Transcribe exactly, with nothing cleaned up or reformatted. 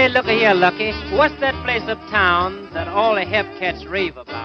Hey, look here, Lucky. What's that place uptown that all the hep cats rave about?